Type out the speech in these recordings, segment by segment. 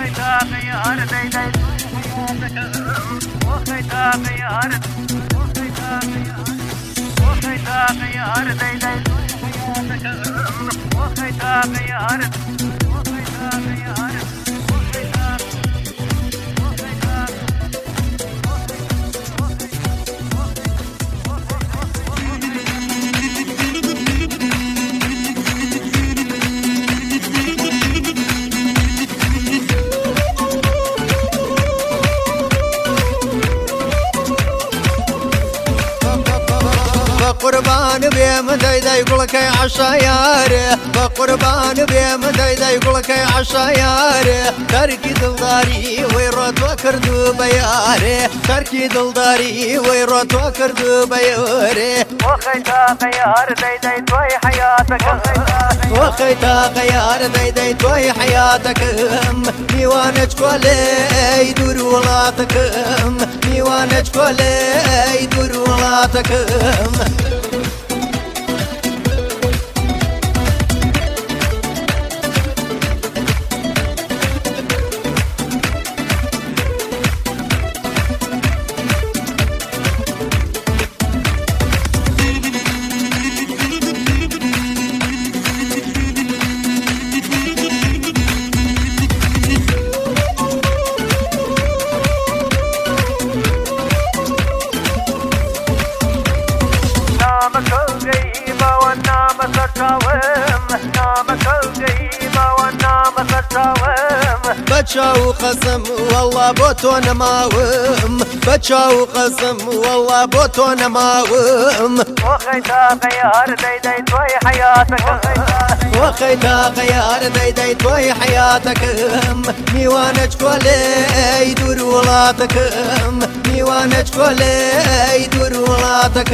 قربان بيم دايدا يقولك يا عشايار بقربان بيم دايدا يقولك يا عشايار تركي دلداري ويروت وكردو بياري تركي دلداري ويروت وكردو بياري وخيتا غيار دايدا توي حياتك وخيتا غيار دايدا توي حياتك ميوانج كولي يدور ولاتك ميوانج كولي يدور ولاتك بتشاو قسم والله بوتون ماوم بتشاو قسم والله بوتون ماوم وخيتا غيار دايدا توي حياتك وخيتا غيار دايدا توي حياتك ميوانج كولي يدور ولاتك ميوانج كولي يدور ولاتك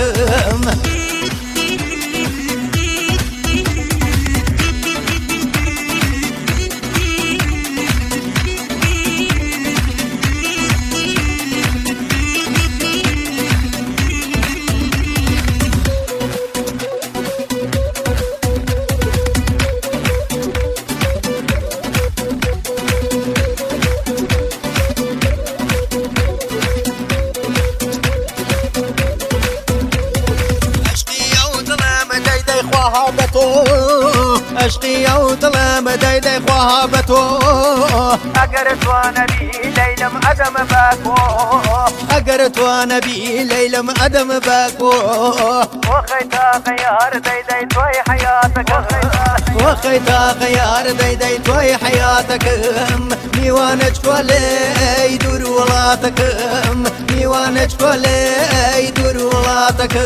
عشقي وظلام دايدي خوابتو أقرت وانا بي ليلم أدم باكو أقرت وانا بي ليلم أدم باكو وخيتا غيار دايدي توي حياتك وخيتا غيار دايدي توي حياتك ميوانج كولي يدور ولاتك ميوانج كولي يدور ولاتك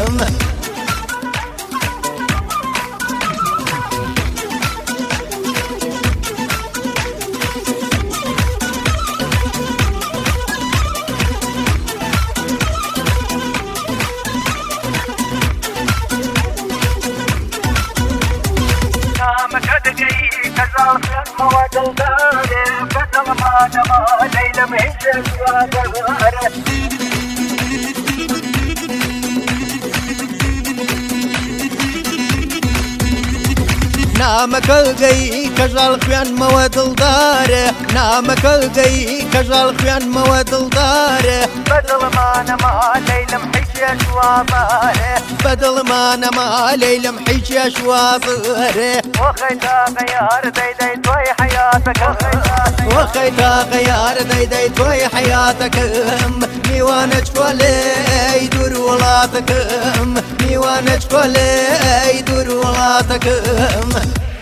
مواد الدار بدل ما دما ليلة مهجة وادار نامك القي كجال خيان مواد الدار نامك القي كجال خيان مواد الدار بدل ما نما ليلة محجة وادار بدل ما نما ليلة محجة وادار وخيتا غيار دايدي توي حياتك وخيتا غيار دايدي توي حياتك ميوانج كولي يدور ولاتك ميوانج كولي يدور ولاتك